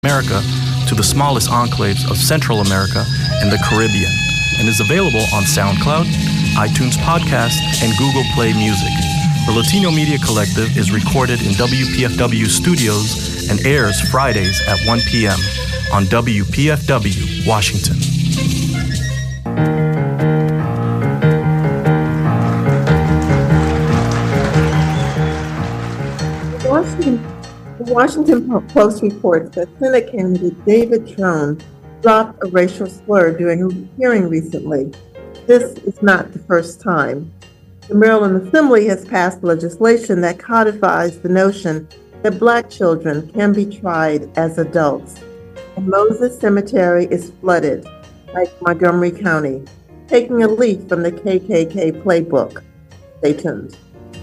America to the smallest enclaves of Central America and the Caribbean, and is available on SoundCloud, iTunes Podcast, and Google Play Music. The Latino Media Collective is recorded in WPFW studios and airs Fridays at 1 p.m. on WPFW, Washington. The Washington Post reports that Senate candidate David Trone dropped a racial slur during a hearing recently. This is not the first time. The Maryland Assembly has passed legislation that codifies the notion that Black children can be tried as adults. And Moses Cemetery is flooded, like Montgomery County, taking a leaf from the KKK playbook. Stay tuned.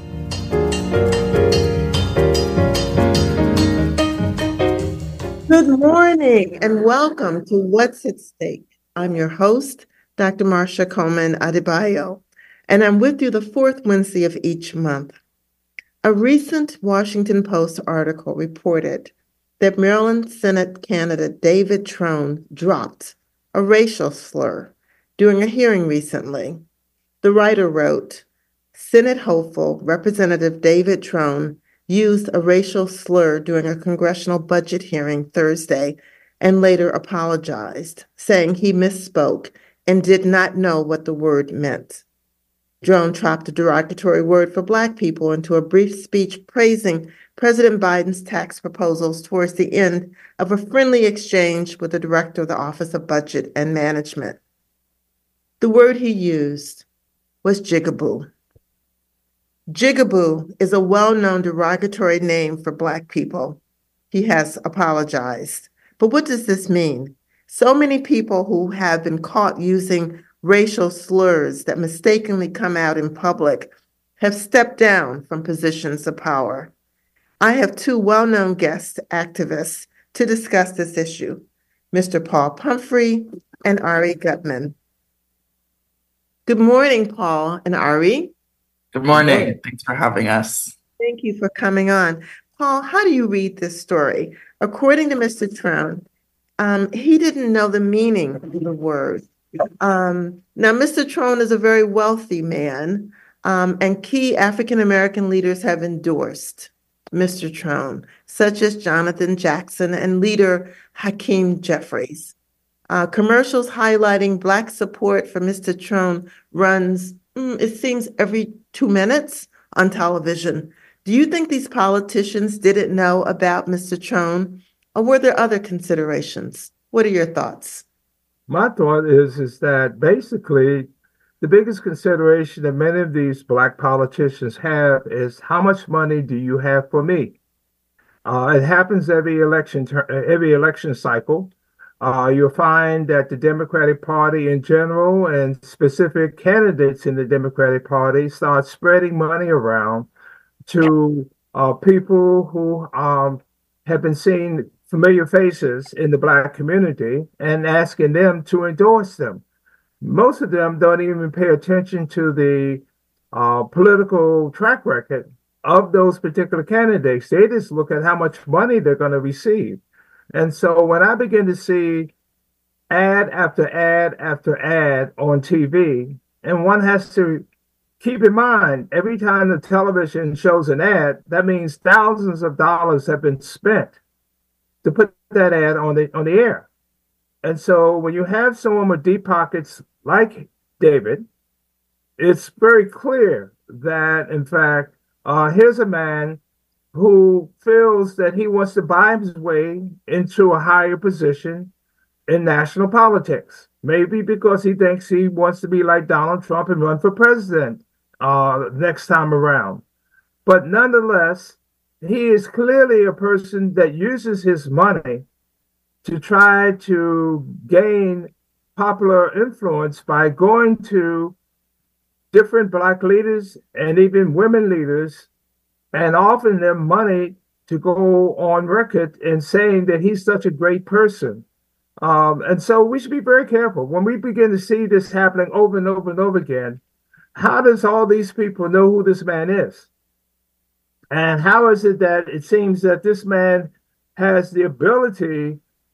Good morning and welcome to What's at Stake. I'm your host, Dr. Marcia Coleman Adebayo, and I'm with you the fourth Wednesday of each month. A recent Washington Post article reported that Maryland Senate candidate David Trone dropped a racial slur during a hearing recently. The writer wrote, Senate hopeful Representative David Trone used a racial slur during a congressional budget hearing Thursday and later apologized, saying he misspoke and did not know what the word meant. Trone dropped a derogatory word for Black people into a brief speech praising President Biden's tax proposals towards the end of a friendly exchange with the director of the Office of Budget and Management. The word he used was jigaboo. Jigaboo is a well-known derogatory name for Black people. He has apologized. But what does this mean? So many people who have been caught using racial slurs that mistakenly come out in public have stepped down from positions of power. I have two well-known guest activists to discuss this issue, Mr. Paul Pumphrey and Ari Gutman. Good morning, Paul and Ari. Good morning. Thanks for having us. Thank you for coming on. Paul, how do you read this story? According to Mr. Trone, he didn't know the meaning of the word. Now, Mr. Trone is a very wealthy man, and key African-American leaders have endorsed Mr. Trone, such as Jonathan Jackson and leader Hakeem Jeffries. Commercials highlighting Black support for Mr. Trone runs, it seems, every 2 minutes on television. Do you think these politicians didn't know about Mr. Trone, or were there other considerations? What are your thoughts? My thought is that basically the biggest consideration that many of these Black politicians have is how much money do you have for me? It happens every election cycle. You'll find that the Democratic Party in general and specific candidates in the Democratic Party start spreading money around to people who have been seeing familiar faces in the Black community and asking them to endorse them. Most of them don't even pay attention to the political track record of those particular candidates. They just look at how much money they're going to receive. And so when I begin to see ad after ad after ad on TV, and one has to keep in mind, every time the television shows an ad, that means thousands of dollars have been spent to put that ad on the air. And so when you have someone with deep pockets like David, it's very clear that, in fact, here's a man who feels that he wants to buy his way into a higher position in national politics. Maybe because he thinks he wants to be like Donald Trump and run for president next time around. But nonetheless, he is clearly a person that uses his money to try to gain popular influence by going to different Black leaders and even women leaders and offering them money to go on record and saying that he's such a great person. And so we should be very careful. When we begin to see this happening over and over and over again, how does all these people know who this man is? And how is it that it seems that this man has the ability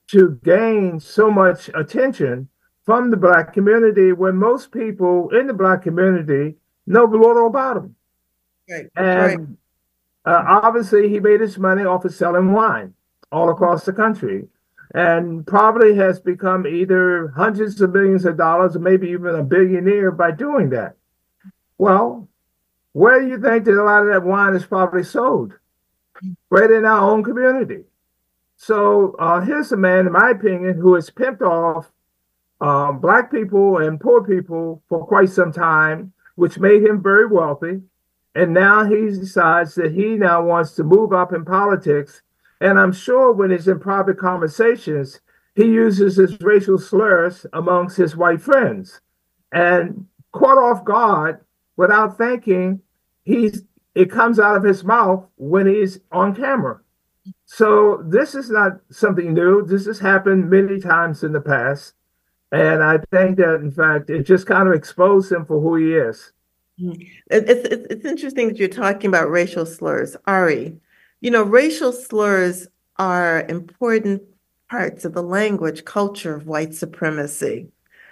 to gain so much attention from the Black community when most people in the Black community know little about him. Right, right. And obviously, he made his money off of selling wine all across the country and probably has become either hundreds of millions of dollars or maybe even a billionaire by doing that. Well, where do you think that a lot of that wine is probably sold? Right in our own community. So here's a man, in my opinion, who has pimped off Black people and poor people for quite some time, which made him very wealthy. And now he decides that he now wants to move up in politics. And I'm sure when he's in private conversations, he uses his racial slurs amongst his white friends. And caught off guard, without thinking, it comes out of his mouth when he's on camera. So this is not something new. This has happened many times in the past. And I think that, in fact, it just kind of exposed him for who he is. It's interesting that you're talking about racial slurs. Ari, racial slurs are important parts of the language culture of white supremacy.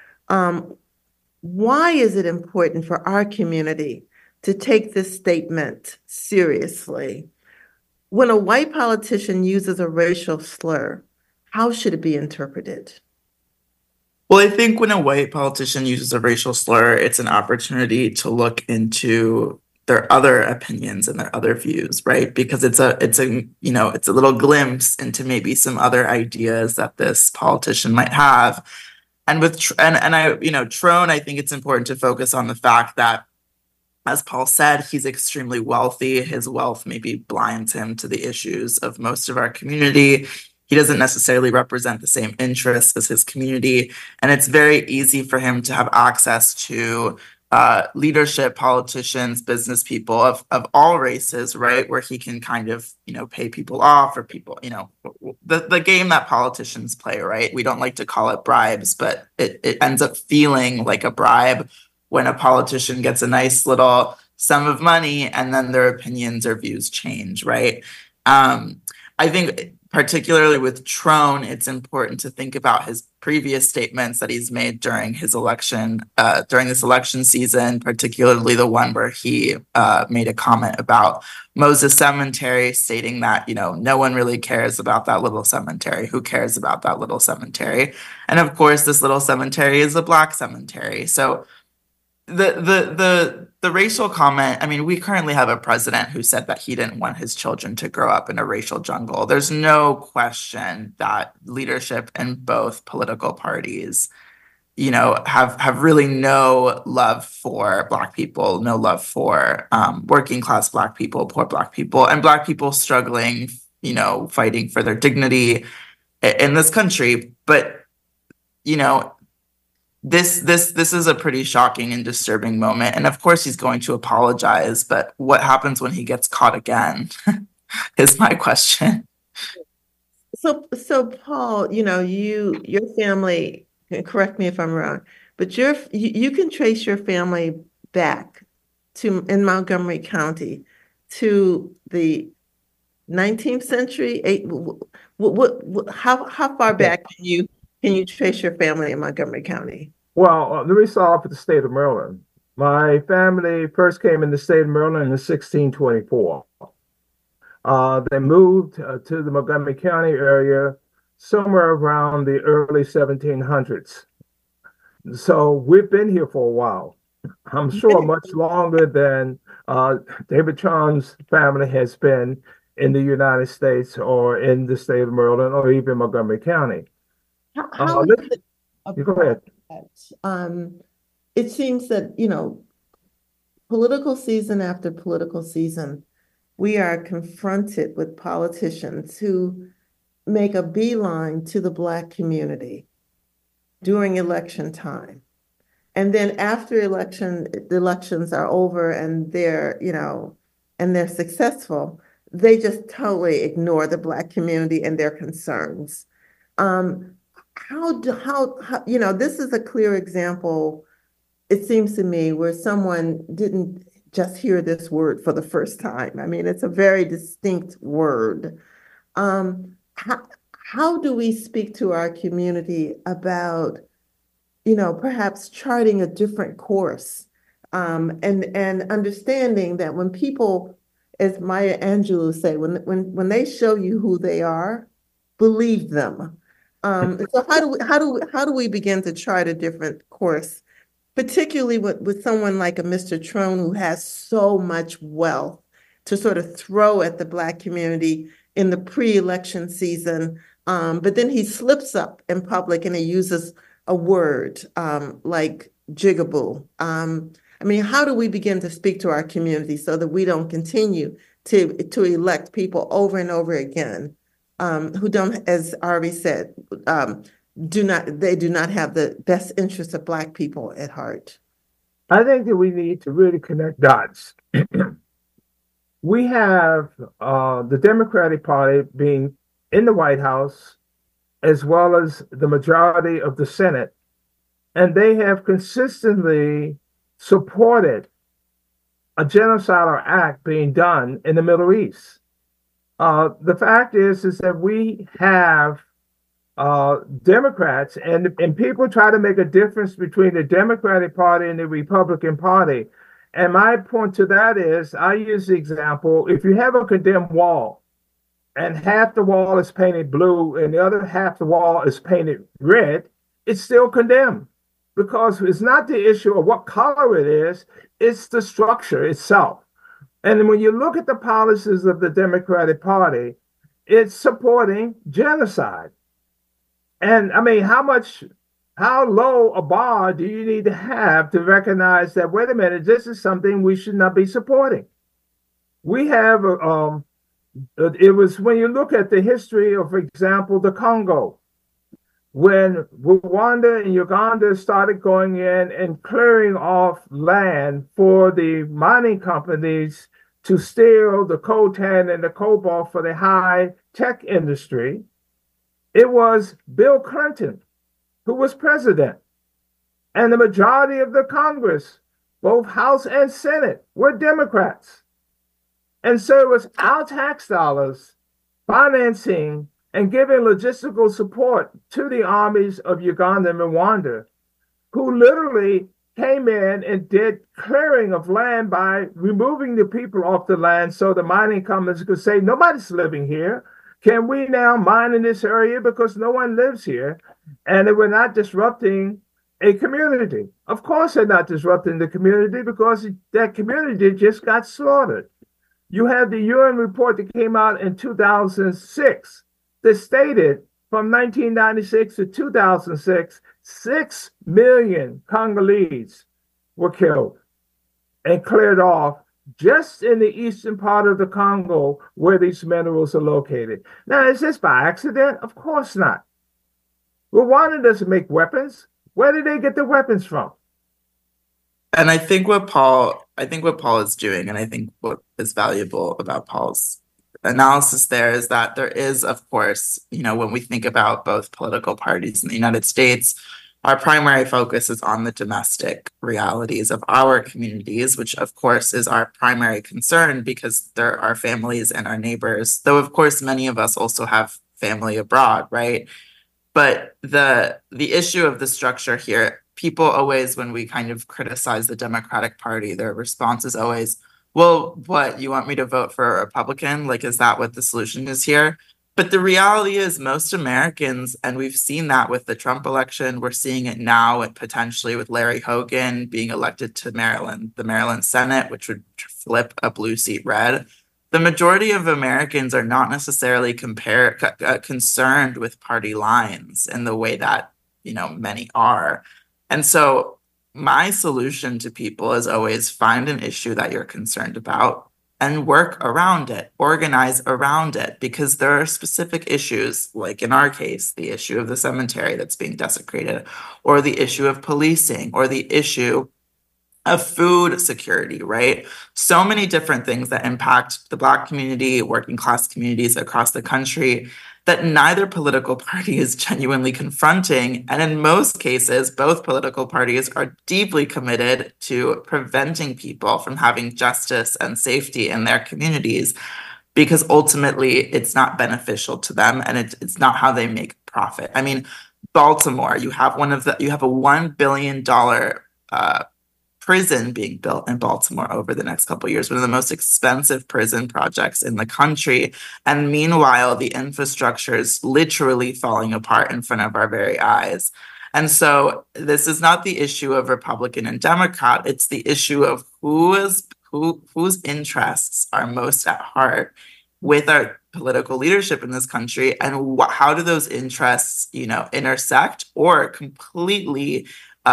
Why is it important for our community to take this statement seriously? When a white politician uses a racial slur, how should it be interpreted? Well, I think when a white politician uses a racial slur, it's an opportunity to look into their other opinions and their other views, right? Because it's a little glimpse into maybe some other ideas that this politician might have. And with Trone, I think it's important to focus on the fact that, as Paul said, he's extremely wealthy. His wealth maybe blinds him to the issues of most of our community. He doesn't necessarily represent the same interests as his community. And it's very easy for him to have access to leadership, politicians, business people of all races, right? Where he can kind of, pay people off, or people, the game that politicians play, right? We don't like to call it bribes, but it ends up feeling like a bribe when a politician gets a nice little sum of money and then their opinions or views change, right? I think particularly with Trone, it's important to think about his previous statements that he's made during his election, during this election season, particularly the one where he made a comment about Moses Cemetery, stating that, no one really cares about that little cemetery. Who cares about that little cemetery? And of course, this little cemetery is a Black cemetery. So the racial comment, I mean, we currently have a president who said that he didn't want his children to grow up in a racial jungle. There's no question that leadership in both political parties, have really no love for Black people, no love for working class Black people, poor Black people, and Black people struggling, fighting for their dignity in this country. But, this is a pretty shocking and disturbing moment. And of course he's going to apologize, but what happens when he gets caught again is my question. So Paul, your family, correct me if I'm wrong, but you can trace your family back in Montgomery County to the 19th century. How far back can you trace your family in Montgomery County? Well, let me start off with the state of Maryland. My family first came in the state of Maryland in 1624. They moved to the Montgomery County area somewhere around the early 1700s. So we've been here for a while. I'm sure much longer than David Trone's family has been in the United States or in the state of Maryland or even Montgomery County. How is it you go ahead. It seems that, political season after political season, we are confronted with politicians who make a beeline to the Black community during election time. And then after the elections are over and they're successful, they just totally ignore the Black community and their concerns. This is a clear example, it seems to me, where someone didn't just hear this word for the first time. I mean, it's a very distinct word. How how do we speak to our community about, perhaps charting a different course, and understanding that when people, as Maya Angelou say, when they show you who they are, believe them. So how do we begin to chart a different course, particularly with someone like a Mr. Trone who has so much wealth to sort of throw at the Black community in the pre-election season, but then he slips up in public and he uses a word like jigaboo. How do we begin to speak to our community so that we don't continue to elect people over and over again who don't, as Ari said, do not have the best interests of Black people at heart? I think that we need to really connect dots. We have the Democratic Party being in the White House, as well as the majority of the Senate, and they have consistently supported a genocidal act being done in the Middle East. The fact is that we have Democrats, and people try to make a difference between the Democratic Party and the Republican Party. And my point to that is, I use the example, if you have a condemned wall and half the wall is painted blue and the other half the wall is painted red, it's still condemned, because it's not the issue of what color it is, it's the structure itself. And when you look at the policies of the Democratic Party, it's supporting genocide. And how low a bar do you need to have to recognize that, wait a minute, this is something we should not be supporting? We have, it was when you look at the history of, for example, the Congo, when Rwanda and Uganda started going in and clearing off land for the mining companies to steal the coltan and the cobalt for the high tech industry, it was Bill Clinton who was president. And the majority of the Congress, both House and Senate, were Democrats. And so it was our tax dollars financing and giving logistical support to the armies of Uganda and Rwanda, who literally came in and did clearing of land by removing the people off the land so the mining companies could say, nobody's living here. Can we now mine in this area because no one lives here? And they were not disrupting a community. Of course, they're not disrupting the community because that community just got slaughtered. You have the UN report that came out in 2006 that stated from 1996 to 2006, 6 million Congolese were killed and cleared off just in the eastern part of the Congo where these minerals are located. Now, is this by accident? Of course not. Rwanda doesn't make weapons. Where did they get the weapons from? And I think what Paul is doing, and I think what is valuable about Paul's analysis there, is that there is, of course, when we think about both political parties in the United States, our primary focus is on the domestic realities of our communities, which of course is our primary concern because they're our families and our neighbors, though of course many of us also have family abroad, right? But the issue of the structure here, people always, when we kind of criticize the Democratic Party, their response is always, well, what, you want me to vote for a Republican? Like, is that what the solution is here? But the reality is most Americans, and we've seen that with the Trump election, we're seeing it now and potentially with Larry Hogan being elected to Maryland, the Maryland Senate, which would flip a blue seat red. The majority of Americans are not necessarily concerned with party lines in the way that, many are. And so my solution to people is always find an issue that you're concerned about and work around it, organize around it, because there are specific issues, like in our case, the issue of the cemetery that's being desecrated, or the issue of policing, or the issue of food security, right? So many different things that impact the Black community, working class communities across the country that neither political party is genuinely confronting. And in most cases, both political parties are deeply committed to preventing people from having justice and safety in their communities. because ultimately it's not beneficial to them, and it's not how they make profit. I mean, Baltimore, you have a $1 billion prison being built in Baltimore over the next couple of years, one of the most expensive prison projects in the country. And meanwhile, the infrastructure is literally falling apart in front of our very eyes. And so this is not the issue of Republican and Democrat. It's the issue of whose interests are most at heart with our political leadership in this country, and how do those interests, intersect or completely,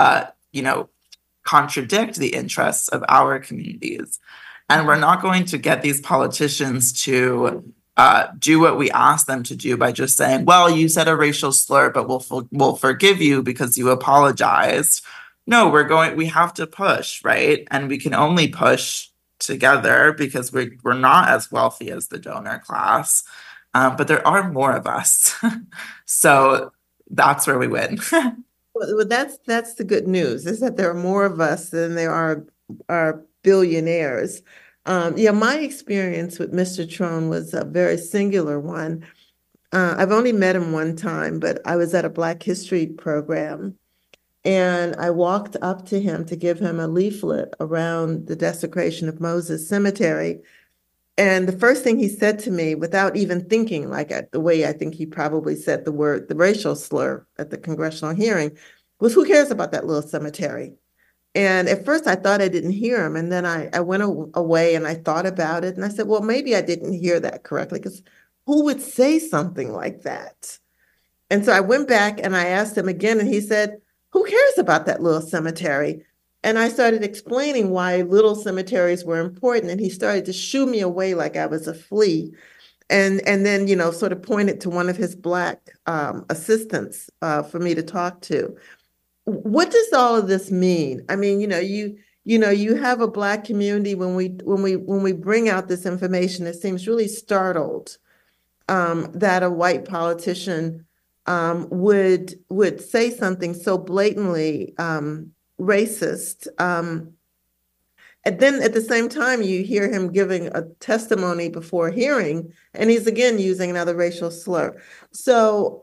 contradict the interests of our communities. And we're not going to get these politicians to do what we ask them to do by just saying, well, you said a racial slur, but we'll forgive you because you apologized. No, we have to push, right? And we can only push together because we're not as wealthy as the donor class. But there are more of us. So that's where we win. Well, that's the good news, is that there are more of us than there are billionaires. My experience with Mr. Trone was a very singular one. I've only met him one time, but I was at a Black History program, and I walked up to him to give him a leaflet around the desecration of Moses Cemetery. And the first thing he said to me, without even thinking, the way I think he probably said the racial slur at the congressional hearing, was, "Who cares about that little cemetery?" And at first I thought I didn't hear him. And then I went away and I thought about it. And I said, well, maybe I didn't hear that correctly, because who would say something like that? And so I went back and I asked him again, and he said, "Who cares about that little cemetery?" And I started explaining why little cemeteries were important, and he started to shoo me away like I was a flea. And then, sort of pointed to one of his Black assistants for me to talk to. What does all of this mean? I mean, you have a Black community, when we bring out this information, it seems really startled that a white politician would say something so blatantly racist. And then at the same time, you hear him giving a testimony before hearing, and he's again using another racial slur. So,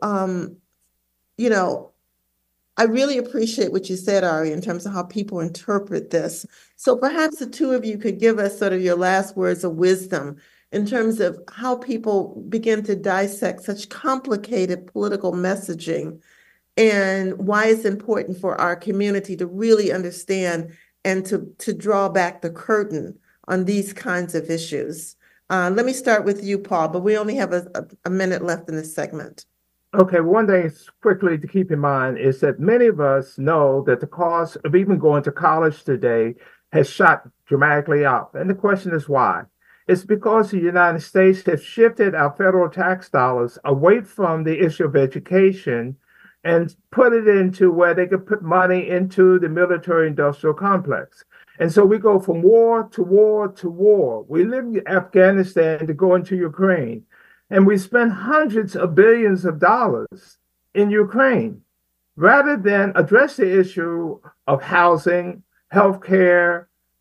I really appreciate what you said, Ari, in terms of how people interpret this. So perhaps the two of you could give us sort of your last words of wisdom in terms of how people begin to dissect such complicated political messaging, and why it's important for our community to really understand and to draw back the curtain on these kinds of issues. Let me start with you, Paul, but we only have a minute left in this segment. Okay, one thing quickly to keep in mind is that many of us know that the cost of even going to college today has shot dramatically up. And the question is why? It's because the United States has shifted our federal tax dollars away from the issue of education and put it into where they could put money into the military-industrial complex. And so we go from war to war to war. We leave Afghanistan to go into Ukraine. And we spend hundreds of billions of dollars in Ukraine rather than address the issue of housing, healthcare,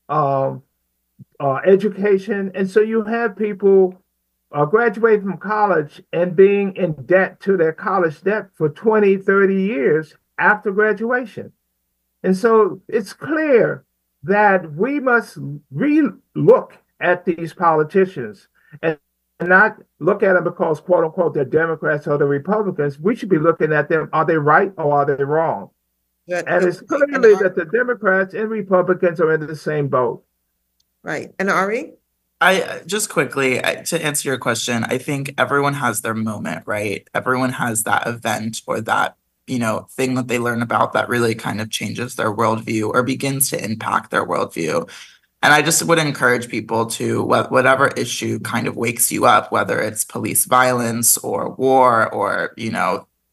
education. And so you have people graduating from college and being in debt to their college debt for 20, 30 years after graduation. And so it's clear that we must re-look at these politicians and not look at them because, quote unquote, they're Democrats or they're Republicans. We should be looking at them, are they right or are they wrong? And it's clearly that the Democrats and Republicans are in the same boat. Right. And Ari? I just quickly, to answer your question, I think everyone has their moment, right? Everyone has that event or that, thing that they learn about that really kind of changes their worldview or begins to impact their worldview. And I just would encourage people to, whatever issue kind of wakes you up, whether it's police violence or war or,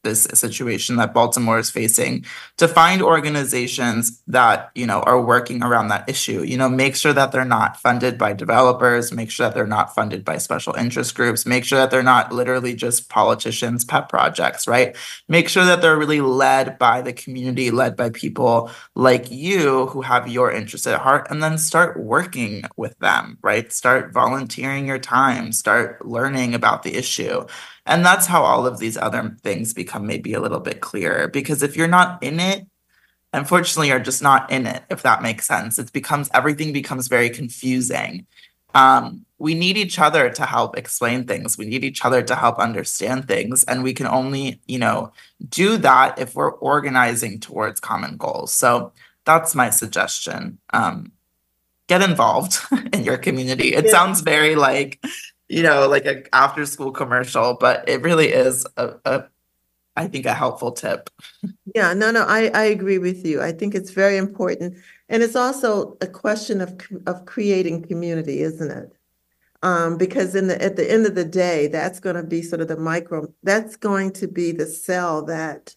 this situation that Baltimore is facing, to find organizations that, are working around that issue. Make sure that they're not funded by developers, make sure that they're not funded by special interest groups, make sure that they're not literally just politicians' pet projects, right? Make sure that they're really led by the community, led by people like you who have your interests at heart, and then start working with them, right? Start volunteering your time, start learning about the issue. And that's how all of these other things become maybe a little bit clearer. Because if you're not in it, unfortunately, you're just not in it, if that makes sense. Everything becomes very confusing. We need each other to help explain things. We need each other to help understand things. And we can only, do that if we're organizing towards common goals. So that's my suggestion. Get involved in your community. It sounds very like an after school commercial, but it really is I think a helpful tip. Yeah, no, I agree with you. I think it's very important. And it's also a question of creating community, isn't it? Because at the end of the day, that's going to be sort of that's going to be the cell that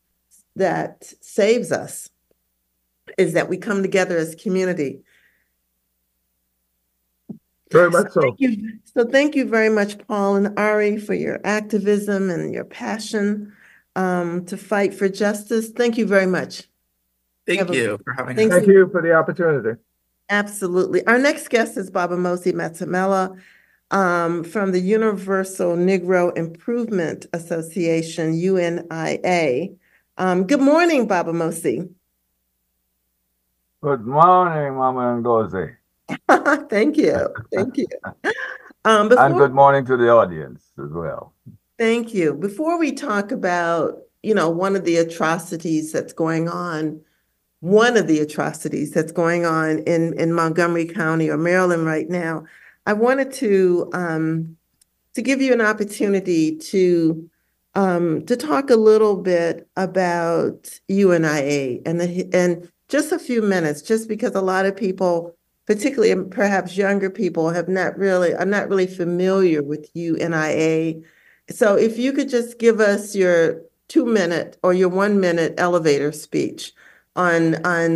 saves us, is that we come together as community. Very much so. Thank you. So thank you very much, Paul and Ari, for your activism and your passion to fight for justice. Thank you very much. Thank you for having us. Thank you for the opportunity. Absolutely. Our next guest is Babamosi Matamela from the Universal Negro Improvement Association, UNIA. Good morning, Babamosi. Good morning, Mama Ngozi. Thank you. Thank you. And good morning to the audience as well. Thank you. Before we talk about, one of the atrocities that's going on in Montgomery County or Maryland right now, I wanted to give you an opportunity to talk a little bit about UNIA and just a few minutes, just because a lot of people, particularly perhaps younger people, are not really familiar with UNIA. So if you could just give us your 2-minute or your 1-minute elevator speech on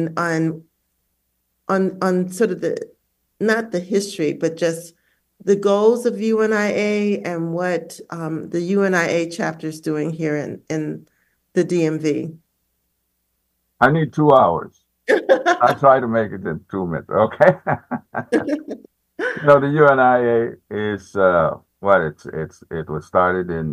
sort of not the history, but just the goals of UNIA and what the UNIA chapter is doing here in the DMV. I need 2 hours. I try to make it in 2 minutes. Okay. The UNIA is it was started in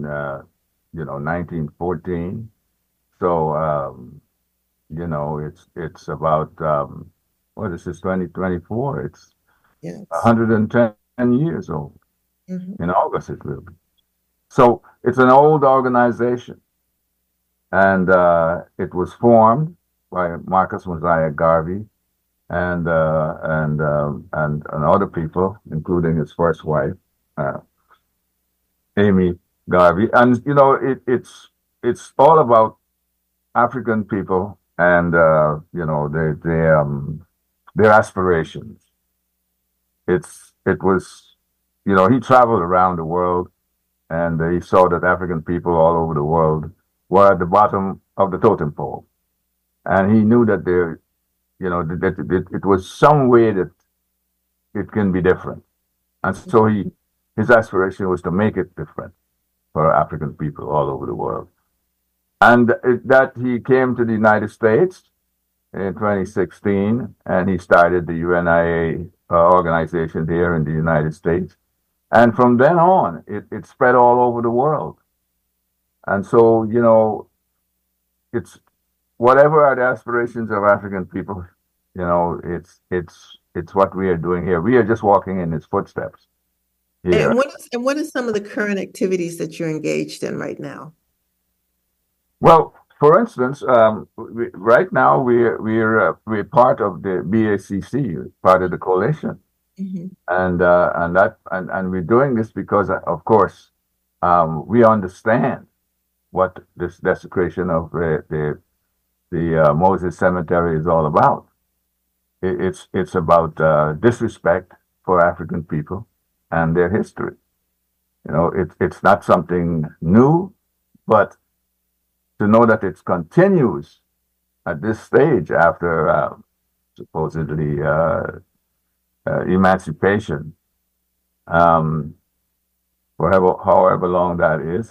1914. So it's about what is this, 2024? It's 110 years old. Mm-hmm. In August it will be. So it's an old organization, and it was formed by Marcus Mosiah Garvey and other people, including his first wife, Amy Garvey. And it's all about African people and their aspirations. He traveled around the world, and he saw that African people all over the world were at the bottom of the totem pole. And he knew that that it was some way that it can be different. And so his aspiration was to make it different for African people all over the world. And that he came to the United States in 2016, and he started the UNIA organization here in the United States. And from then on, it spread all over the world. And so, it's whatever are the aspirations of African people, it's what we are doing here. We are just walking in his footsteps here. And what are some of the current activities that you're engaged in right now? Well, for instance, right now we're part of the BACC, part of the coalition, mm-hmm. and we're doing this because, of course, we understand what this desecration of the Moses Cemetery is all about. It's about disrespect for African people and their history. It's not something new, but to know that it continues at this stage after supposedly emancipation, um, for however long that is.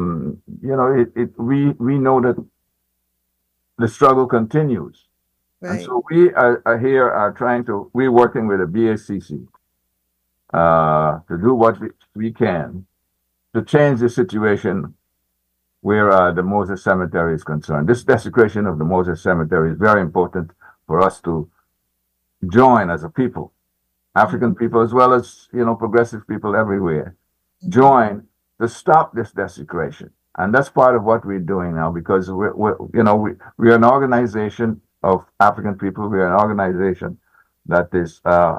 We know that the struggle continues. And Right. so we are trying to, we're working with the BACC to do what we can to change the situation where the Moses Cemetery is concerned. This desecration of the Moses Cemetery is very important for us to join as a people, African people as well as, progressive people everywhere, join to stop this desecration. And that's part of what we're doing now because we're an organization of African people. We're an organization that is,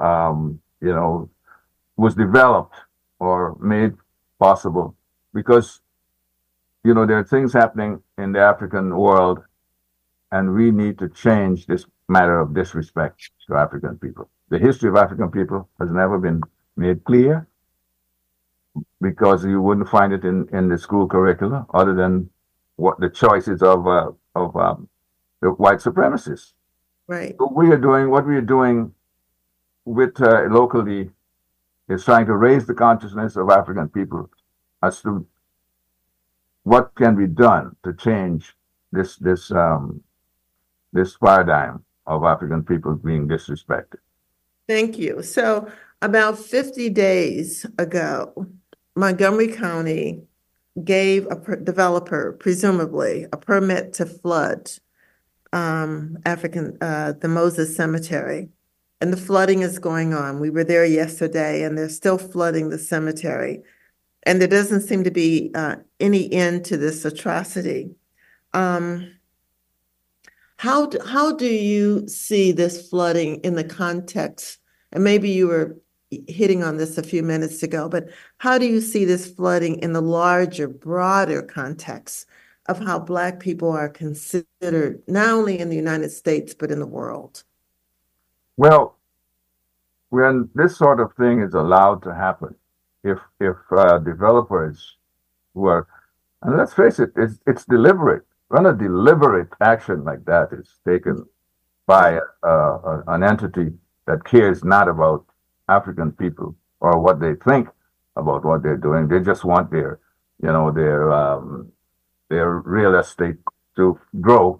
was developed or made possible because, there are things happening in the African world and we need to change this matter of disrespect to African people. The history of African people has never been made clear because you wouldn't find it in the school curricula other than what the choices of the white supremacists. Right. So what we are doing with locally is trying to raise the consciousness of African people as to what can be done to change this paradigm of African people being disrespected. Thank you. So about 50 days ago, Montgomery County gave a developer, presumably, a permit to flood the Moses Cemetery. And the flooding is going on. We were there yesterday, and they're still flooding the cemetery. And there doesn't seem to be any end to this atrocity. How do you see this flooding in the context? And maybe you were hitting on this a few minutes ago, but how do you see this flooding in the larger, broader context of how Black people are considered not only in the United States, but in the world? Well, when this sort of thing is allowed to happen, if developers who are, and let's face it, it's deliberate. When a deliberate action like that is taken by an entity that cares not about African people or what they think about what they're doing, they just want their real estate to grow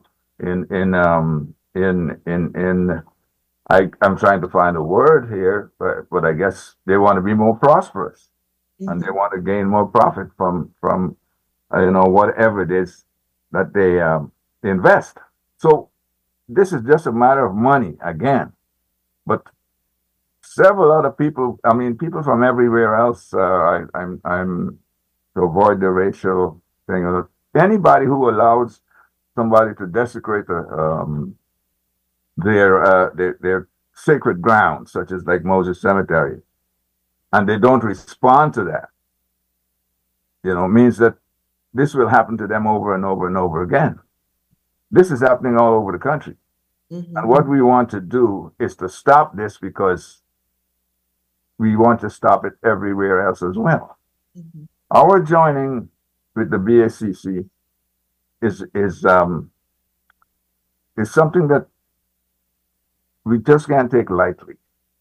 I'm trying to find a word here, but I guess they want to be more prosperous and they want to gain more profit from whatever it is that they invest. So this is just a matter of money again. But several other people, people from everywhere else, I'm to avoid the racial thing. Anybody who allows somebody to desecrate their sacred ground, such as like Moses Cemetery, and they don't respond to that, means that this will happen to them over and over and over again. This is happening all over the country. And what we want to do is to stop this because we want to stop it everywhere else as well. Our joining with the BACC is something that we just can't take lightly.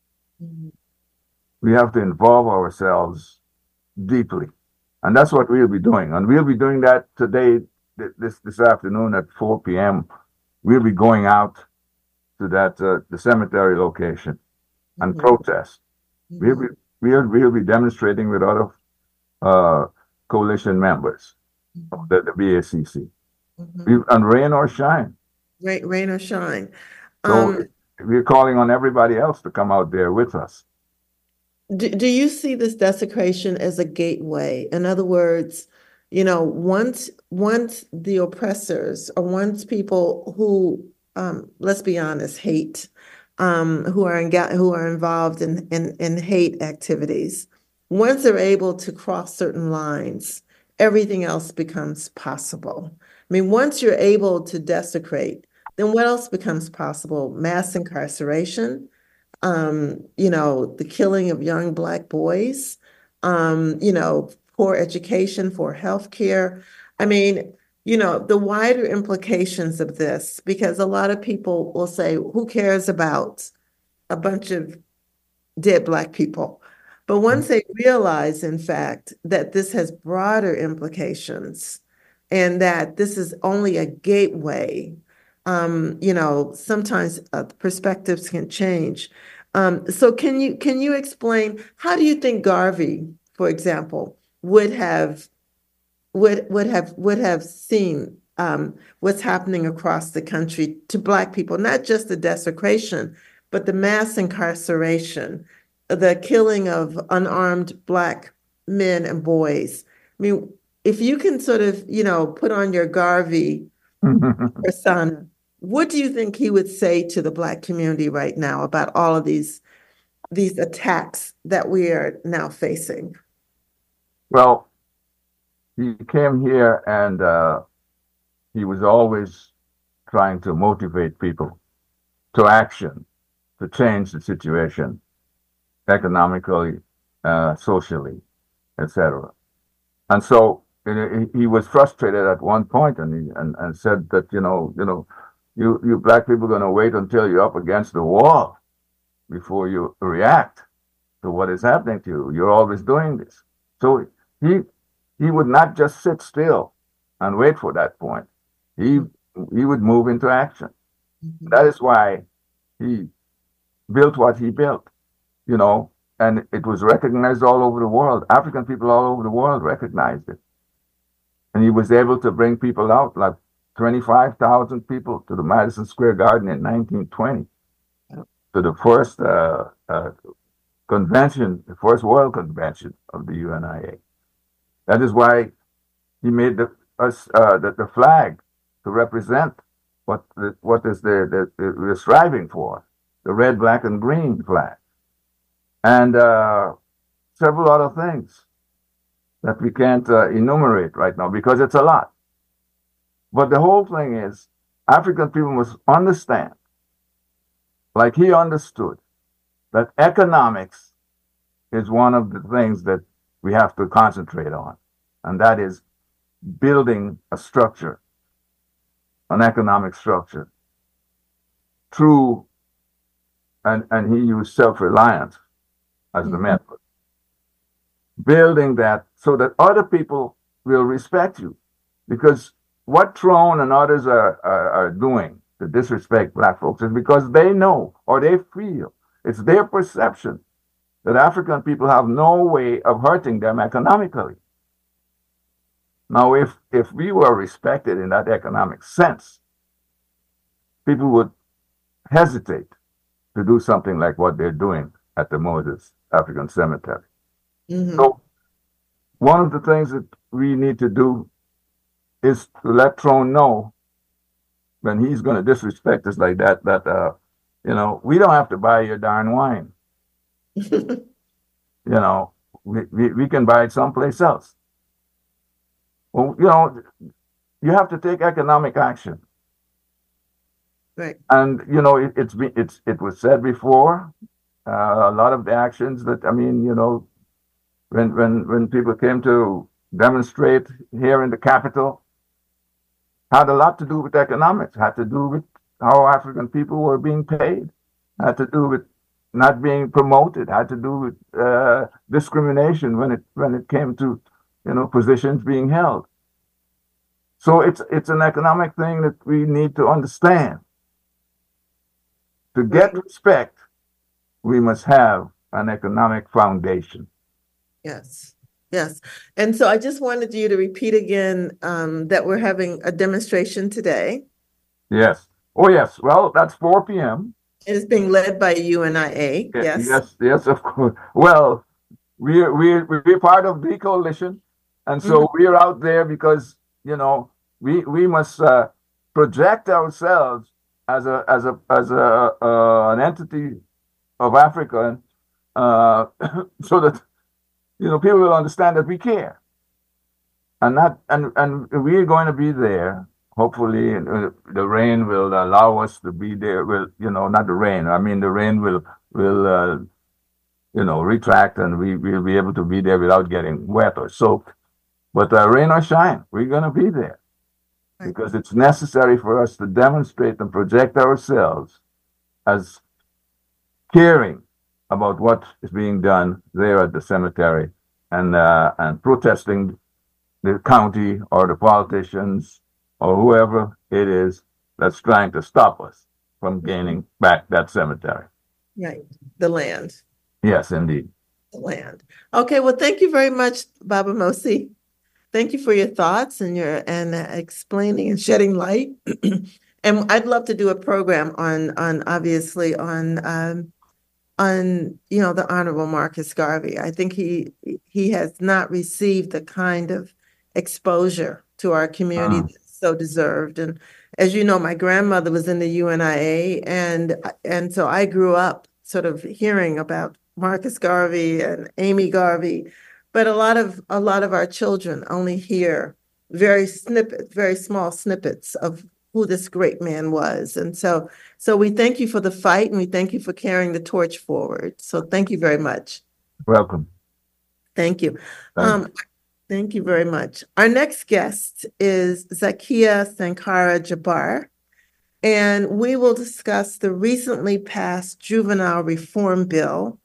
We have to involve ourselves deeply. And that's what we'll be doing. And we'll be doing that today, this afternoon at 4 p.m. We'll be going out to that the cemetery location and protest. We'll be demonstrating with other coalition members of the BACC. And rain or shine. Rain or shine. So we're calling on everybody else to come out there with us. Do you see this desecration as a gateway? In other words, once the oppressors or once people who, let's be honest, hate, who are involved in hate activities, once they're able to cross certain lines, everything else becomes possible. Once you're able to desecrate, then what else becomes possible? Mass incarceration, the killing of young Black boys, poor education, for healthcare. the wider implications of this, because a lot of people will say, who cares about a bunch of dead Black people? But once they realize, in fact, that this has broader implications and that this is only a gateway, sometimes perspectives can change. So can you explain, how do you think Garvey, for example, would have seen what's happening across the country to Black people, not just the desecration, but the mass incarceration, the killing of unarmed Black men and boys? I mean, if you can sort of, put on your Garvey persona, what do you think he would say to the Black community right now about all of these attacks that we are now facing? Well, he came here and he was always trying to motivate people to action, to change the situation economically, socially, etc. And so he was frustrated at one point, and said that you Black people are going to wait until you're up against the wall before you react to what is happening to you. You're always doing this. So he would not just sit still and wait for that point. He would move into action. Mm-hmm. That is why he built what he built, and it was recognized all over the world. African people all over the world recognized it. And he was able to bring people out, like 25,000 people, to the Madison Square Garden in 1920, to the first convention, the first World Convention of the UNIA. That is why he made the flag to represent what is we're striving for, the red, black, and green flag, and several other things that we can't enumerate right now because it's a lot. But the whole thing is, African people must understand, like he understood, that economics is one of the things that we have to concentrate on, and that is building a structure, an economic structure, through, and he used self-reliance as the method. Building that so that other people will respect you. Because what Trone and others are doing to disrespect Black folks is because they know, or they feel, it's their perception that African people have no way of hurting them economically. Now, if we were respected in that economic sense, people would hesitate to do something like what they're doing at the Moses African Cemetery. Mm-hmm. So one of the things that we need to do is to let Trone know when he's going to disrespect us like that, we don't have to buy your darn wine. We can buy it someplace else. Well, you have to take economic action. Right. And it was said before, a lot of the actions that when people came to demonstrate here in the capital, had a lot to do with economics, had to do with how African people were being paid, had to do with not being promoted, had to do with discrimination when it came to positions being held. So it's an economic thing that we need to understand. To get respect, we must have an economic foundation. Yes, yes. And so I just wanted you to repeat again that we're having a demonstration today. Yes. Oh, yes. Well, that's 4 p.m. It is being led by UNIA. Yes. Yes, of course. Well, we're part of the coalition, and so we're out there because we must project ourselves as an entity of Africa, so that people will understand that we care, and we're going to be there. Hopefully, the rain will allow us to be there. Well, not the rain. I mean, the rain will retract, and we'll be able to be there without getting wet or soaked. But rain or shine, we're going to be there. because it's necessary for us to demonstrate and project ourselves as caring about what is being done there at the cemetery and protesting the county or the politicians or whoever it is that's trying to stop us from gaining back that cemetery. Right. The land. Yes, indeed. The land. Okay. Well, thank you very much, Baba Mosi. Thank you for your thoughts and explaining and shedding light. And I'd love to do a program on obviously on the Honorable Marcus Garvey. I think he has not received the kind of exposure to our community that's so deserved. And as you know, my grandmother was in the UNIA, and so I grew up sort of hearing about Marcus Garvey and Amy Garvey, but a lot of our children only hear very small snippets of who this great man was. And so we thank you for the fight, and we thank you for carrying the torch forward. So thank you very much. Welcome. Thank you. Thank you very much. Our next guest is Zakia Sankara Jabbar, and we will discuss the recently passed juvenile reform bill,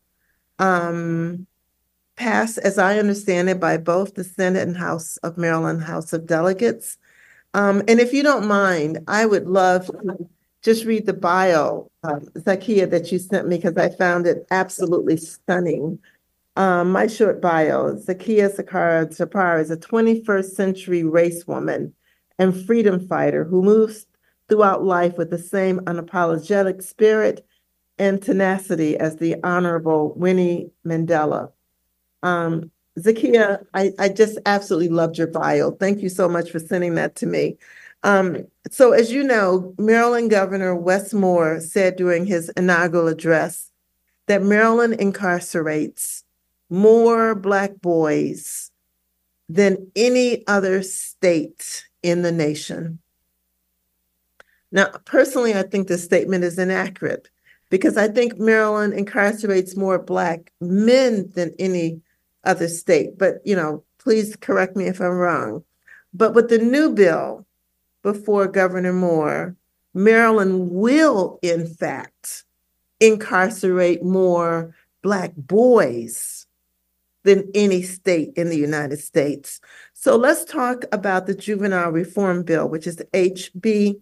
passed, as I understand it, by both the Senate and House of Maryland House of Delegates. And if you don't mind, I would love to just read the bio, Zakia, that you sent me, because I found it absolutely stunning. My short bio: Zakia Sankara Jabbar is a 21st century race woman and freedom fighter who moves throughout life with the same unapologetic spirit and tenacity as the Honorable Winnie Mandela. Zakia, I just absolutely loved your bio. Thank you so much for sending that to me. So as you know, Maryland Governor Wes Moore said during his inaugural address that Maryland incarcerates more Black boys than any other state in the nation. Now, personally, I think this statement is inaccurate because I think Maryland incarcerates more Black men than any other state. But, please correct me if I'm wrong. But with the new bill before Governor Moore, Maryland will, in fact, incarcerate more Black boys than any state in the United States. So let's talk about the juvenile reform bill, which is the HB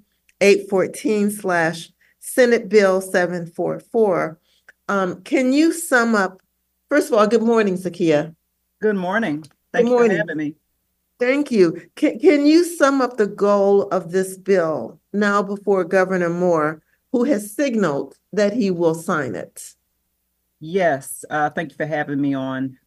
814/Senate Bill 744. Can you sum up? First of all, good morning, Zakia. Good morning. Thank you for having me. Thank you. Can you sum up the goal of this bill now before Governor Moore, who has signaled that he will sign it? Yes. Thank you for having me on.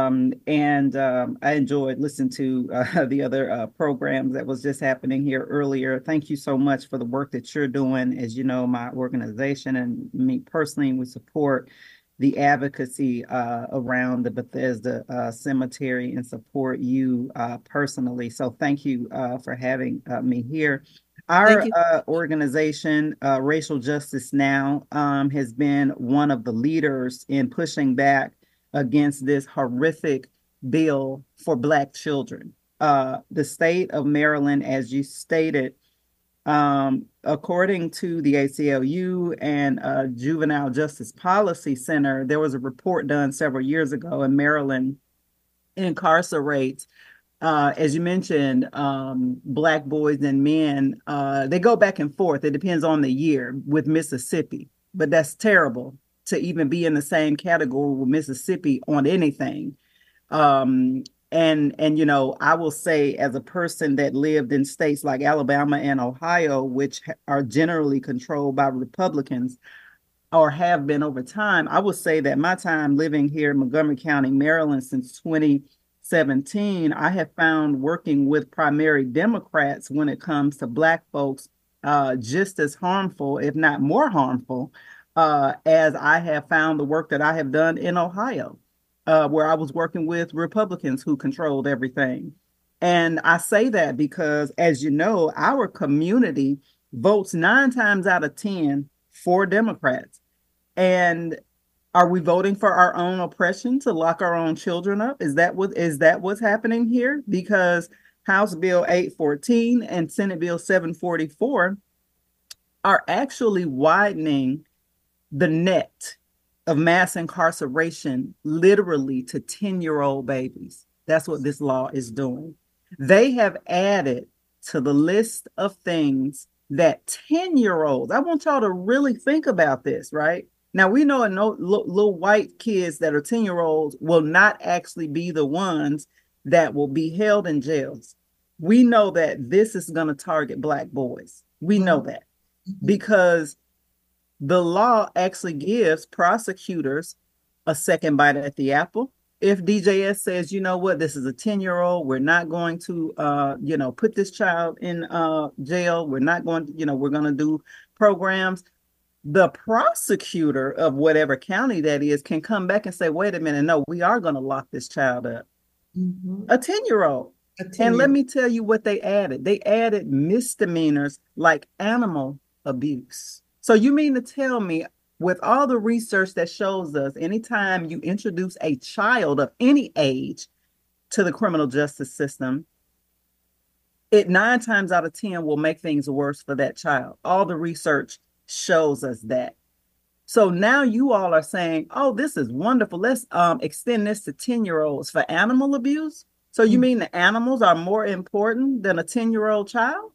I enjoyed listening to the other programs that was just happening here earlier. Thank you so much for the work that you're doing. As you know, my organization and me personally, we support the advocacy around the Bethesda Cemetery and support you personally. So thank you for having me here. Our organization, Racial Justice Now, has been one of the leaders in pushing back against this horrific bill for Black children. The state of Maryland, as you stated, according to the ACLU and Juvenile Justice Policy Center, there was a report done several years ago, and Maryland incarcerates, as you mentioned, Black boys and men. They go back and forth. It depends on the year with Mississippi, but that's terrible to even be in the same category with Mississippi on anything. And I will say, as a person that lived in states like Alabama and Ohio, which are generally controlled by Republicans or have been over time, I will say that my time living here in Montgomery County, Maryland, since 2017, I have found working with primary Democrats when it comes to Black folks just as harmful, if not more harmful, as I have found the work that I have done in Ohio. Where I was working with Republicans who controlled everything. And I say that because, as you know, our community votes 9 times out of 10 for Democrats. And are we voting for our own oppression to lock our own children up? Is that what's happening here? Because House Bill 814 and Senate Bill 744 are actually widening the net of mass incarceration literally to 10-year-old babies. That's what this law is doing. They have added to the list of things that 10-year-olds, I want y'all to really think about this, right? Now, we know little white kids that are 10-year-olds will not actually be the ones that will be held in jails. We know that this is going to target Black boys. We know that because the law actually gives prosecutors a second bite at the apple. If DJS says, you know what, this is a 10-year-old, we're not going to, put this child in jail. We're not going to, we're going to do programs. The prosecutor of whatever county that is can come back and say, wait a minute, no, we are going to lock this child up. A 10-year-old. And let me tell you what they added. They added misdemeanors like animal abuse. So you mean to tell me, with all the research that shows us, anytime you introduce a child of any age to the criminal justice system, it 9 times out of 10 will make things worse for that child. All the research shows us that. So now you all are saying, oh, this is wonderful. Let's extend this to 10-year-olds for animal abuse. So you mean the animals are more important than a 10-year-old child?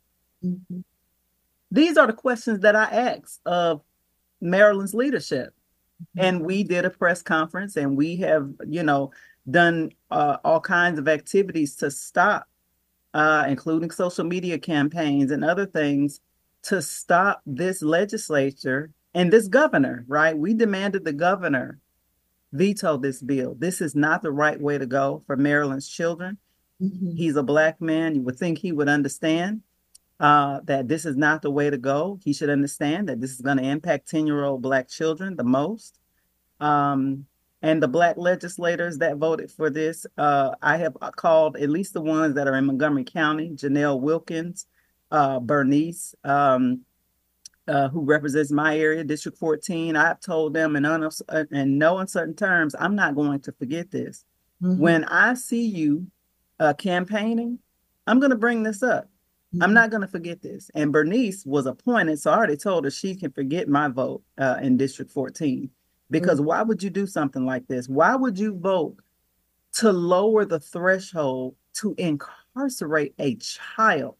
These are the questions that I asked of Maryland's leadership. And we did a press conference, and we have, done all kinds of activities to stop, including social media campaigns and other things, to stop this legislature and this governor, right? We demanded the governor veto this bill. This is not the right way to go for Maryland's children. He's a Black man. You would think he would understand that this is not the way to go. He should understand that this is going to impact 10-year-old Black children the most. And the Black legislators that voted for this, I have called at least the ones that are in Montgomery County, Janelle Wilkins, Bernice, who represents my area, District 14. I've told them in no uncertain terms, I'm not going to forget this. When I see you campaigning, I'm going to bring this up. I'm not going to forget this. And Bernice was appointed, so I already told her she can forget my vote in District 14. Because why would you do something like this? Why would you vote to lower the threshold to incarcerate a child?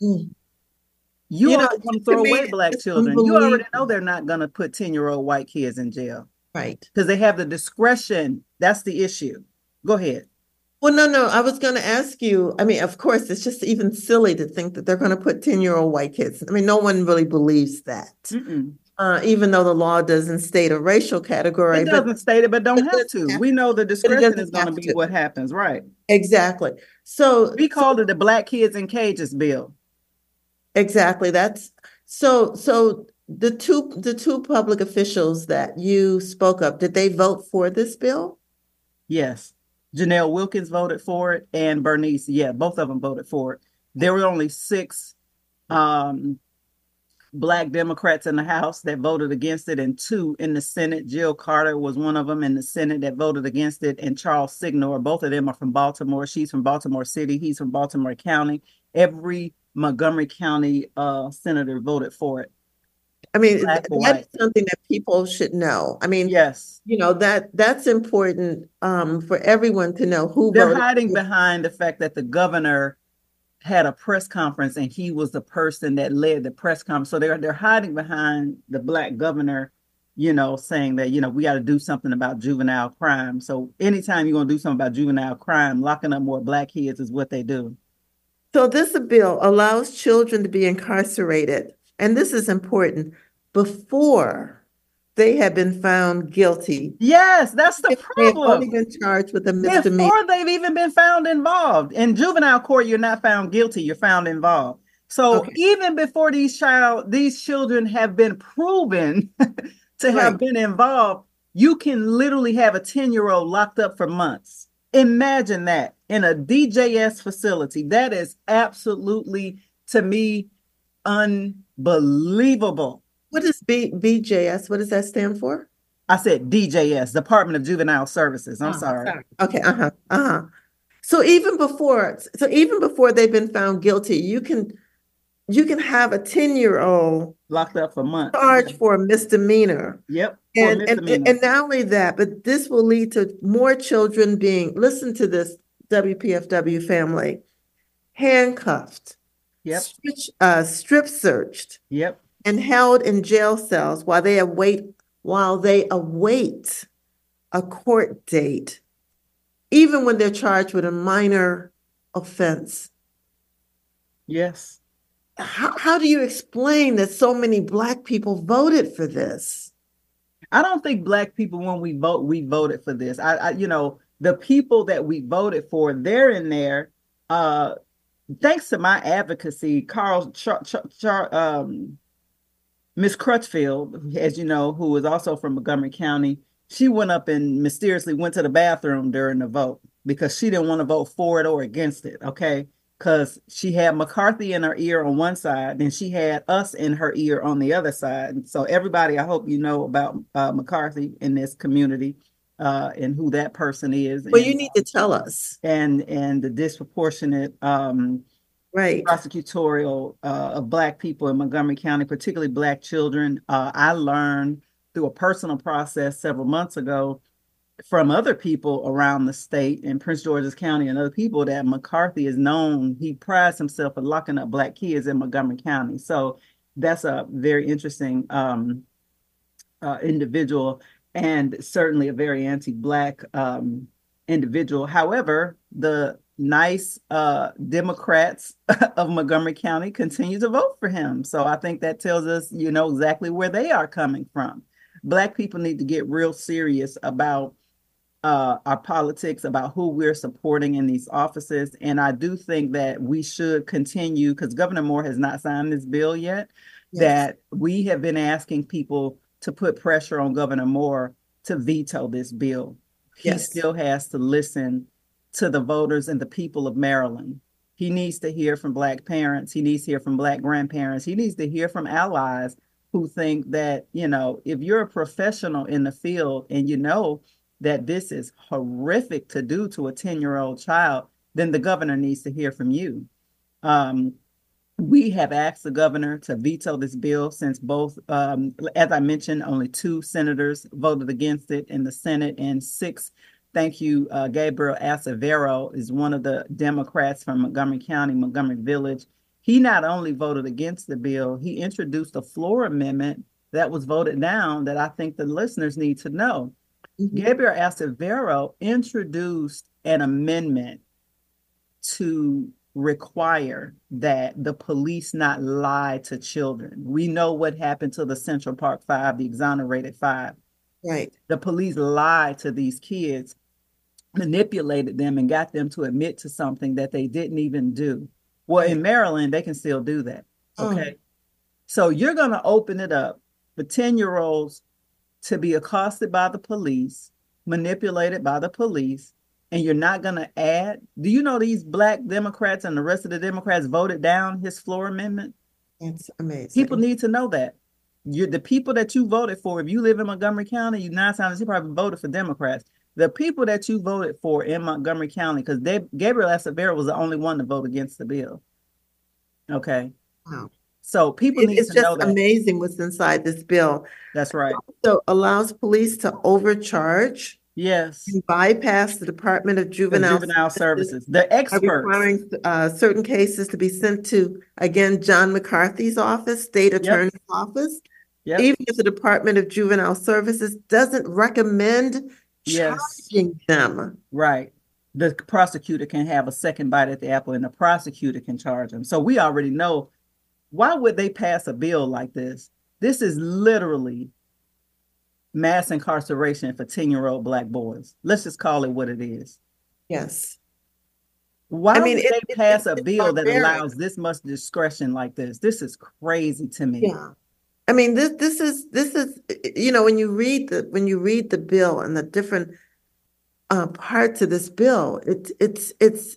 You are going to throw away Black children. You already know they're not going to put 10-year-old white kids in jail. Right. Because they have the discretion. That's the issue. Go ahead. Well, no, I was going to ask you, I mean, of course, it's just even silly to think that they're going to put 10-year-old white kids. I mean, no one really believes that, even though the law doesn't state a racial category. It doesn't state it, but don't have to. We know the discretion is going to be what happens, right? Exactly. So we called it the Black Kids in Cages bill. Exactly. That's so the two public officials that you spoke of, did they vote for this bill? Yes. Janelle Wilkins voted for it, and Bernice, both of them voted for it. There were only 6 Black Democrats in the House that voted against it, and 2 in the Senate. Jill Carter was one of them in the Senate that voted against it, and Charles Signor. Both of them are from Baltimore. She's from Baltimore City. He's from Baltimore County. Every Montgomery County senator voted for it. I mean, that's something that people should know. I mean, yes, that's important for everyone to know who they're voted. hiding behind the fact that the governor had a press conference and he was the person that led the press conference. So they're hiding behind the Black governor, saying that, we got to do something about juvenile crime. So anytime you're going to do something about juvenile crime, locking up more Black kids is what they do. So this bill allows children to be incarcerated, and this is important, before they have been found guilty. Yes, that's the problem. They've only been charged with a misdemeanor. Before they've even been found involved. In juvenile court, you're not found guilty, you're found involved. So even before these children have been proven to have been involved, you can literally have a 10-year-old locked up for months. Imagine that in a DJS facility. That is absolutely, to me, unbelievable. What is BJS? What does that stand for? I said DJS, Department of Juvenile Services. I'm sorry. Okay. So even before they've been found guilty, you can have a 10-year-old Locked up for months. charged for a misdemeanor. Yep. For a And misdemeanor. not only that, but this will lead to more children being, listen to this, WPFW family, handcuffed, Yep. strip searched, Yep. and held in jail cells while they await a court date, even when they're charged with a minor offense. Yes. How do you explain that so many Black people voted for this? I don't think Black people, when we voted for this. I the people that we voted for, they're in there. Thanks to my advocacy, Miss Crutchfield, as you know, who is also from Montgomery County, she went up and mysteriously went to the bathroom during the vote because she didn't want to vote for it or against it. Okay. Because she had McCarthy in her ear on one side, and she had us in her ear on the other side. So everybody, I hope you know about McCarthy in this community and who that person is. Well, you need to tell us. And the disproportionate prosecutorial of Black people in Montgomery County, particularly Black children. I learned through a personal process several months ago from other people around the state in Prince George's County and other people that McCarthy is known. He prides himself on locking up Black kids in Montgomery County. So that's a very interesting individual, and certainly a very anti-Black individual. However, the nice Democrats of Montgomery County continue to vote for him. So I think that tells us, exactly where they are coming from. Black people need to get real serious about our politics, about who we're supporting in these offices. And I do think that we should continue, because Governor Moore has not signed this bill yet, that we have been asking people to put pressure on Governor Moore to veto this bill. He still has to listen to the voters and the people of Maryland. He needs to hear from Black parents. He needs to hear from Black grandparents. He needs to hear from allies who think that, if you're a professional in the field and that this is horrific to do to a 10-year-old child, then the governor needs to hear from you. We have asked the governor to veto this bill since both, as I mentioned, only 2 senators voted against it in the Senate, and 6. Thank you. Gabriel Acevedo is one of the Democrats from Montgomery County, Montgomery Village. He not only voted against the bill, he introduced a floor amendment that was voted down that I think the listeners need to know. Gabriel Acevedo introduced an amendment to require that the police not lie to children. We know what happened to the Central Park 5, the exonerated 5. Right. The police lied to these kids, manipulated them, and got them to admit to something that they didn't even do. Well, in Maryland, they can still do that. Okay. So you're going to open it up for 10-year-olds to be accosted by the police, manipulated by the police, and you're not going to add. Do you know these Black Democrats and the rest of the Democrats voted down his floor amendment? That's amazing. People need to know that. The people that you voted for, if you live in Montgomery County, you probably voted for Democrats. The people that you voted for in Montgomery County, because Gabriel Acevedo was the only one to vote against the bill. Okay. Wow. So people need to know that. It's just amazing what's inside this bill. That's right. So allows police to overcharge. Yes. And bypass the Department of Juvenile Services. The experts. Requiring certain cases to be sent to, again, John McCarthy's office, state attorney's office. Yep. Even if the Department of Juvenile Services doesn't recommend charging them. Right. The prosecutor can have a second bite at the apple, and the prosecutor can charge them. So we already know, why would they pass a bill like this? This is literally mass incarceration for 10-year-old Black boys. Let's just call it what it is. Yes. Why would they pass a bill that allows this much discretion like this? This is crazy to me. Yeah. I mean, this is when you read the bill and the different parts of this bill, it's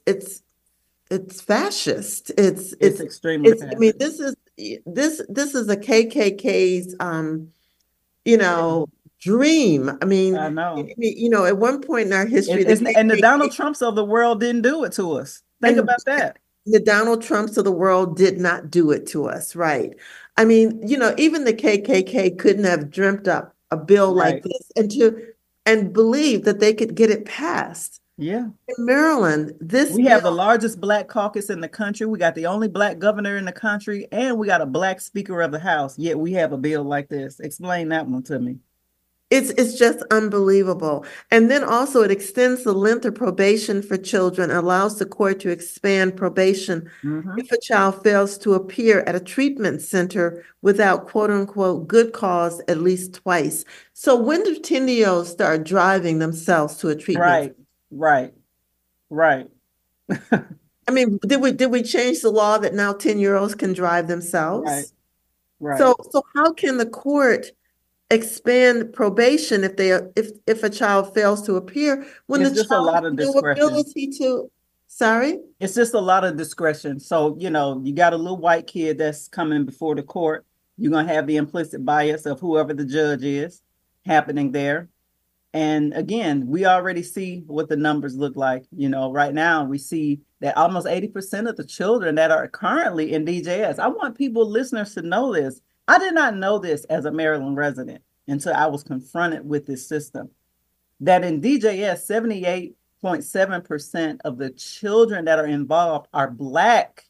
fascist. It's extremely fascist. I mean, this is a KKK's dream. I mean, I know. at one point in our history, And the Donald Trumps of the world didn't do it to us. Think And- about that. the Donald Trumps of the world did not do it to us, right? I mean, even the KKK couldn't have dreamt up a bill like Right. this and believe that they could get it passed. Yeah. In Maryland, We have the largest Black caucus in the country. We got the only Black governor in the country, and we got a Black Speaker of the House. Yet we have a bill like this. Explain that one to me. It's just unbelievable. And then also it extends the length of probation for children, allows the court to expand probation if a child fails to appear at a treatment center without quote unquote good cause at least twice. So when do 10-year-olds start driving themselves to a treatment? Right. I mean, did we change the law that now 10-year-olds can drive themselves? Right. So how can the court expand probation if a child fails to appear when It's the just a child lot has of no discretion. ability to? Sorry? It's just a lot of discretion. So, you got a little white kid that's coming before the court. You're going to have the implicit bias of whoever the judge is happening there. And again, we already see what the numbers look like. Right now we see that almost 80% of the children that are currently in DJS. I want listeners to know this. I did not know this as a Maryland resident until I was confronted with this system. That in DJS, 78.7% of the children that are involved are Black,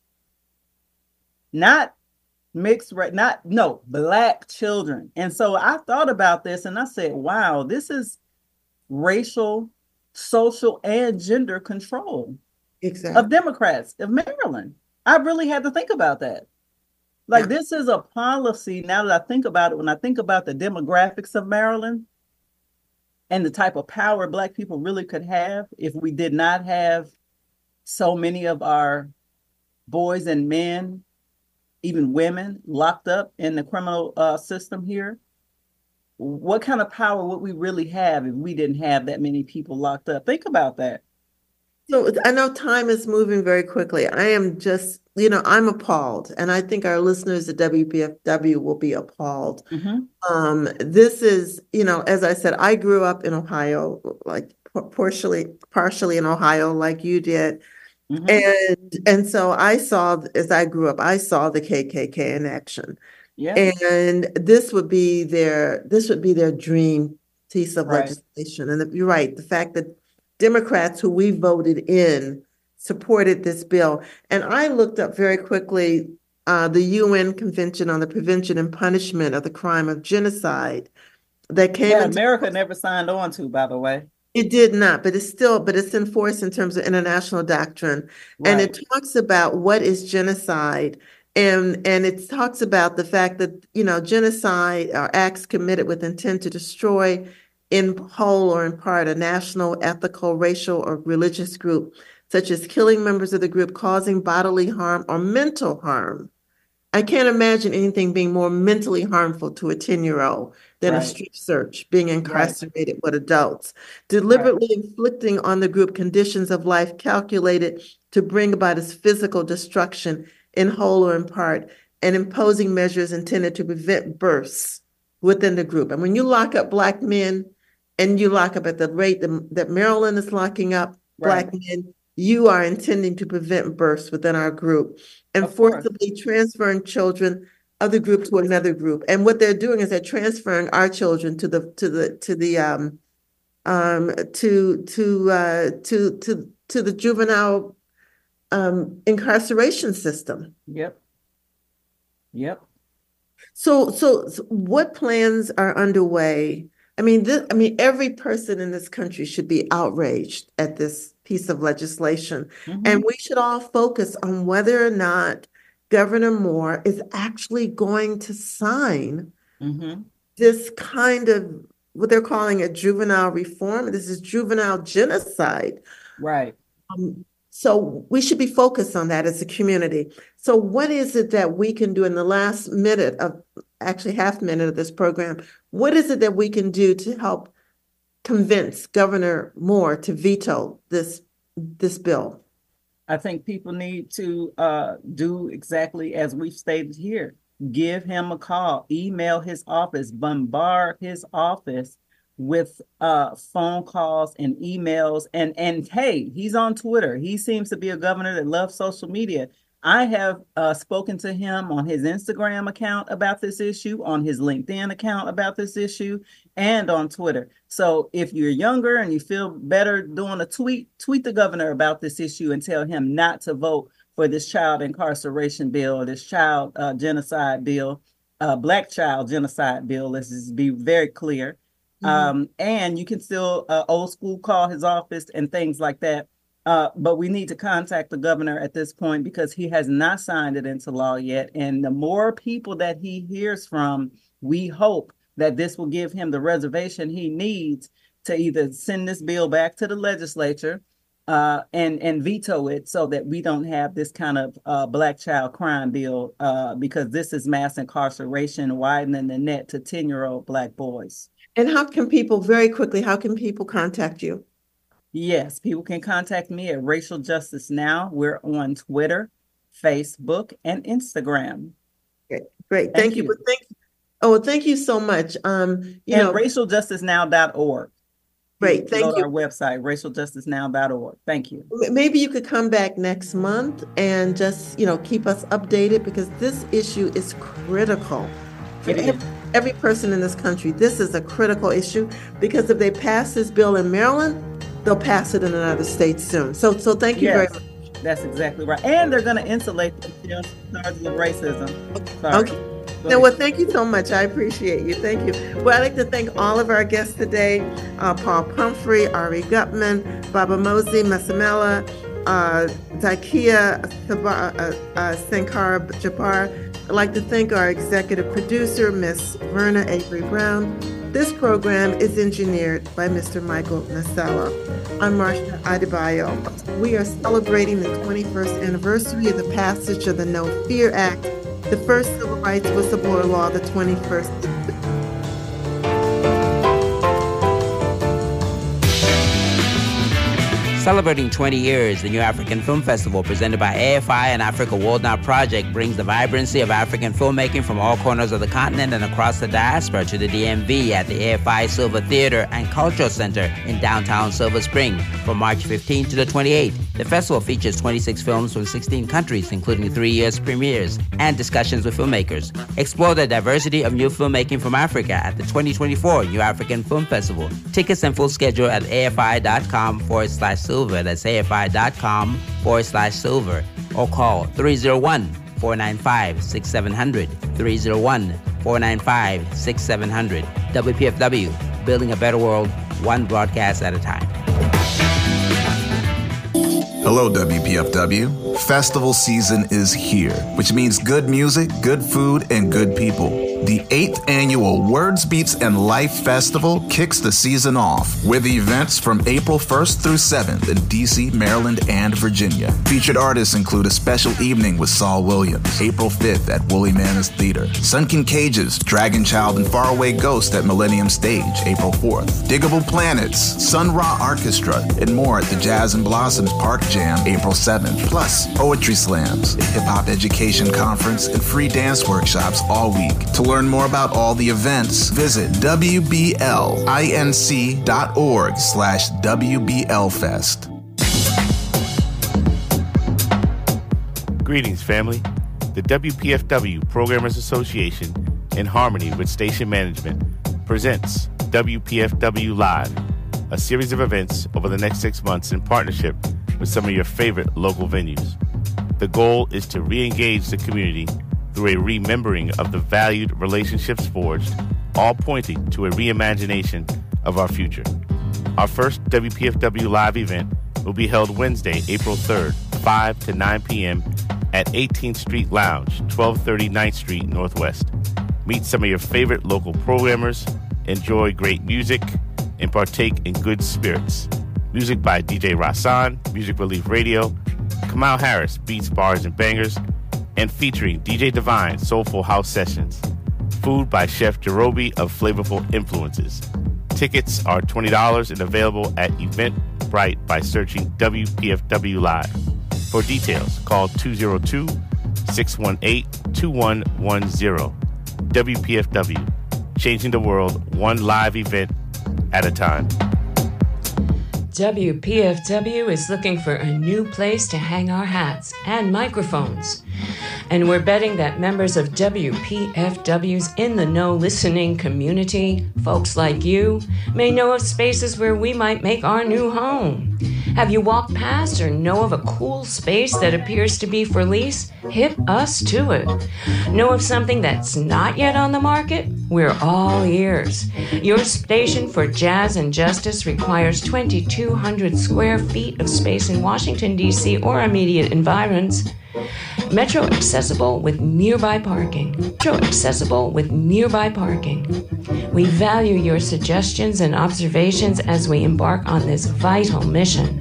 not mixed, Black children. And so I thought about this and I said, wow, this is racial, social, and gender control of Democrats of Maryland. I really had to think about that. This is a policy, now that I think about it, when I think about the demographics of Maryland and the type of power Black people really could have if we did not have so many of our boys and men, even women, locked up in the criminal system here. What kind of power would we really have if we didn't have that many people locked up? Think about that. So I know time is moving very quickly. I am just, I'm appalled, and I think our listeners at WPFW will be appalled. This is, as I said, I grew up in Ohio, like partially in Ohio, like you did. And so I saw, as I grew up, I saw the KKK in action. Yeah. And this would be their dream piece of legislation. And you're right, the fact that Democrats who we voted in supported this bill. And I looked up very quickly the UN Convention on the Prevention and Punishment of the Crime of Genocide that came into America never signed on to, by the way. It did not, but it's enforced in terms of international doctrine. And it talks about what is genocide. And it talks about the fact that, genocide are acts committed with intent to destroy in whole or in part a national, ethical, racial, or religious group, such as killing members of the group, causing bodily harm or mental harm. I can't imagine anything being more mentally harmful to a 10-year-old than a strip search, being incarcerated with adults, deliberately inflicting on the group conditions of life calculated to bring about its physical destruction in whole or in part, and imposing measures intended to prevent births within the group. And when you lock up Black men and you lock up at the rate that Maryland is locking up Black men, you are intending to prevent births within our group and forcibly transferring children of the group to another group. And what they're doing is they're transferring our children to the juvenile incarceration system. Yep. So what plans are underway? I mean, every person in this country should be outraged at this piece of legislation. And we should all focus on whether or not Governor Moore is actually going to sign this kind of what they're calling a juvenile reform. This is juvenile genocide. Right. So we should be focused on that as a community. So what is it that we can do in the last minute of, actually half minute of this program? What is it that we can do to help convince Governor Moore to veto this bill? I think people need to do exactly as we've stated here. Give him a call, email his office, bombard his office with phone calls and emails. And hey, he's on Twitter. He seems to be a governor that loves social media. I have spoken to him on his Instagram account about this issue, on his LinkedIn account about this issue, and on Twitter. So if you're younger and you feel better doing a tweet the governor about this issue and tell him not to vote for this child incarceration bill, this child genocide bill, Black child genocide bill. Let's just be very clear. And you can still old school call his office and things like that. But we need to contact the governor at this point because he has not signed it into law yet. And the more people that he hears from, we hope that this will give him the reservation he needs to either send this bill back to the legislature and veto it so that we don't have this kind of Black child crime bill because this is mass incarceration, widening the net to 10-year-old Black boys. And how can people contact you? Yes, people can contact me at Racial Justice Now. We're on Twitter, Facebook, and Instagram. Great. Thank you. Thank you so much. RacialJusticeNow.org. Great. Thank you. Our website, RacialJusticeNow.org. Thank you. Maybe you could come back next month and just, keep us updated because this issue is critical. Every person in this country, this is a critical issue because if they pass this bill in Maryland, they'll pass it in another state soon. So thank you very much. That's exactly right. And they're going to insulate the charges of racism. Sorry. Okay. Well, thank you so much. I appreciate you. Thank you. Well, I'd like to thank all of our guests today, Paul Pumphrey, Ari Gutman, Baba Mosey, Masamela, Zakia Sankara Jabbar. I'd like to thank our executive producer, Miss Verna Avery Brown. This program is engineered by Mr. Michael Nasella. I'm Marsha Adebayo. We are celebrating the 21st anniversary of the passage of the No Fear Act, the first civil rights whistleblower law, the 21st. Celebrating 20 years, the New African Film Festival presented by AFI and Africa World Now Project brings the vibrancy of African filmmaking from all corners of the continent and across the diaspora to the DMV at the AFI Silver Theater and Cultural Center in downtown Silver Spring from March 15 to the 28th. The festival features 26 films from 16 countries, including 3 years premieres and discussions with filmmakers. Explore the diversity of new filmmaking from Africa at the 2024 New African Film Festival. Tickets and full schedule at afi.com/silver. That's afi.com/silver. Or call 301-495-6700. 301-495-6700. WPFW, building a better world, one broadcast at a time. Hello, WPFW. Festival season is here, which means good music, good food, and good people. The 8th annual Words, Beats, and Life Festival kicks the season off with events from April 1st through 7th in D.C., Maryland, and Virginia. Featured artists include a special evening with Saul Williams, April 5th at Woolly Mammoth Theater, Sunken Cages, Dragon Child, and Faraway Ghost at Millennium Stage, April 4th, Diggable Planets, Sun Ra Orchestra, and more at the Jazz and Blossoms Park Jam, April 7th. Plus, poetry slams, a hip-hop education conference, and free dance workshops all week. To learn more about all the events, visit wblinc.org/WBLFest. Greetings, family. The WPFW Programmers Association, in harmony with station management, presents WPFW Live, a series of events over the next 6 months in partnership with some of your favorite local venues. The goal is to re-engage the community through a remembering of the valued relationships forged, all pointing to a reimagination of our future. Our first WPFW Live event will be held Wednesday, April 3rd, 5 to 9 p.m. at 18th Street Lounge, 1230 9th Street Northwest. Meet some of your favorite local programmers, enjoy great music, and partake in good spirits. Music by DJ Rasan, Music Relief Radio, Kamal Harris, Beats, Bars, and Bangers, and featuring DJ Divine, Soulful House Sessions. Food by Chef Jerobi of Flavorful Influences. Tickets are $20 and available at Eventbrite by searching WPFW Live. For details, call 202-618-2110. WPFW, changing the world one live event at a time. WPFW is looking for a new place to hang our hats and microphones. And we're betting that members of WPFW's In the Know listening community, folks like you, may know of spaces where we might make our new home. Have you walked past or know of a cool space that appears to be for lease? Hit us to it. Know of something that's not yet on the market? We're all ears. Your station for Jazz and Justice requires 2,200 square feet of space in Washington, D.C. or immediate environs. Metro accessible with nearby parking. Metro accessible with nearby parking. We value your suggestions and observations as we embark on this vital mission.